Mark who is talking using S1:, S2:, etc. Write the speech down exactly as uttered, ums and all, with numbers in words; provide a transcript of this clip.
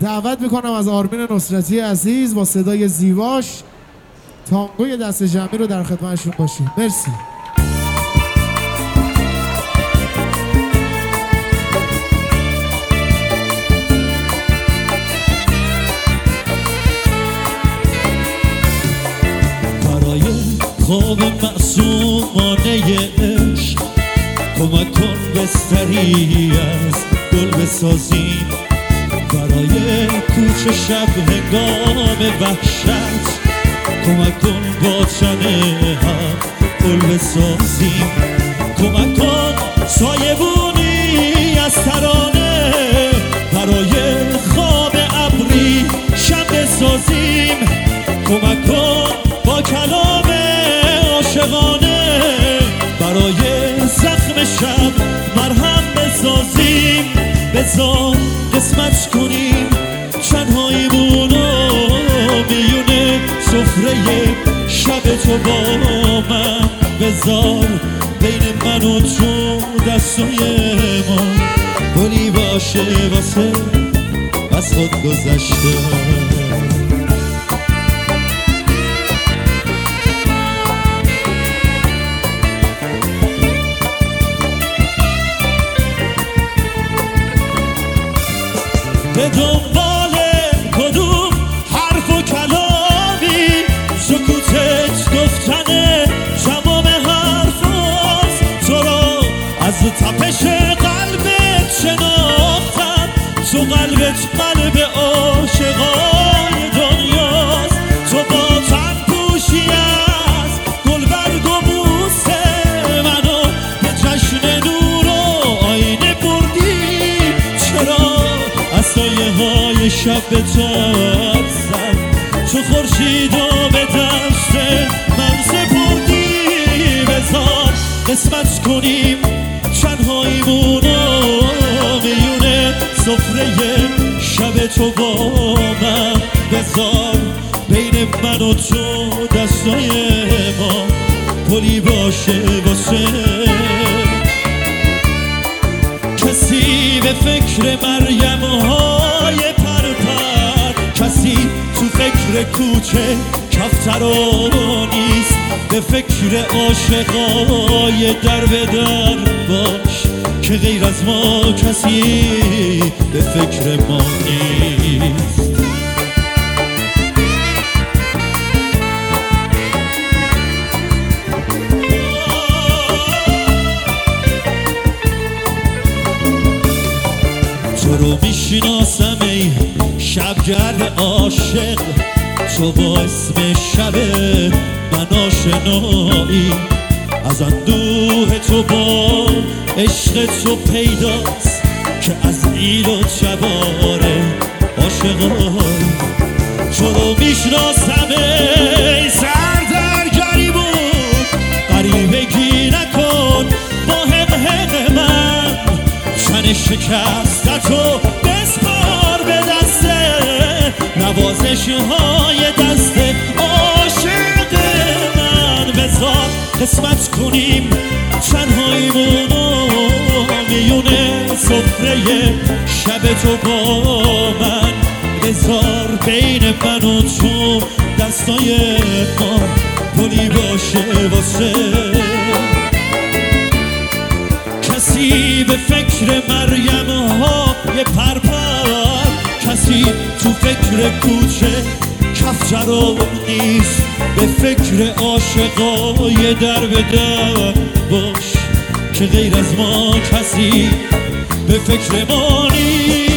S1: دعوت میکنم از آرمین نصرتی عزیز با صدای زیباش تانگوی دست جمعی رو در خدمتشون باشیم. مرسی.
S2: برای خواب معصومانه عشق کمک کن بستری از گل بسازیم، برای کوچه شب هنگام وحشت کمک کن با تنه هم گل بسازیم، کمک کن سایبونی از ترانه برای خواب ابری شب بسازیم، کمک کن با کلام عاشقانه برای زخم شب مرهم بسازیم، بذار قسمت کنیم تنهاییمونو میونه سفره شب تو با من، بذار بین من و تو دستای ما گلی باشه واسه از خود گذشته. به دنبال کدوم حرف و کلامی سکوتت گفتن تمام حرف هست، تو را از تپش قلبت شناختم، تو قلبت قلب عاشقای دنیاست، تو با تن پوشی از گل برگ و بوسه منو به جشن نور و آینه بردی، چرا سایه های شب به تاب زد، تو خورشید و به دست من سپردی، بذار قسمت کنیم تنهاییمونو میونه سفره شب تو با من، بذار بین من و تو دستای ما پلی باشه واسه کسی به فکر مریم های پرپر، کسی تو فکر کوچه کفترا نیست، به فکر عاشقای در به در باش که غیر از ما کسی به فکر ما نیست. تو رو میشناسم ای شبگرد عاشق، تو با اسم شب من آشنایی، از اندوه تو با عشق تو پیداست که از ایل و جواره عاشقایی، تو رو میشناسم ای سردرگری بود غریبگی نکن با حق حق من، تن شکستتو بسپار به دسته نوازش های دست عاشق من، بذار قسمت کنیم تنهاییمونو میونه سفره شب تو با من، بذار بین من و تو دستای ما پلی باشه واسه کسی به فکر مریم ها یه پرپر، کسی تو فکر کوچه کفترا نیست، به فکر عاشقای در به در باش که غیر از ما کسی به فکر ما نیست.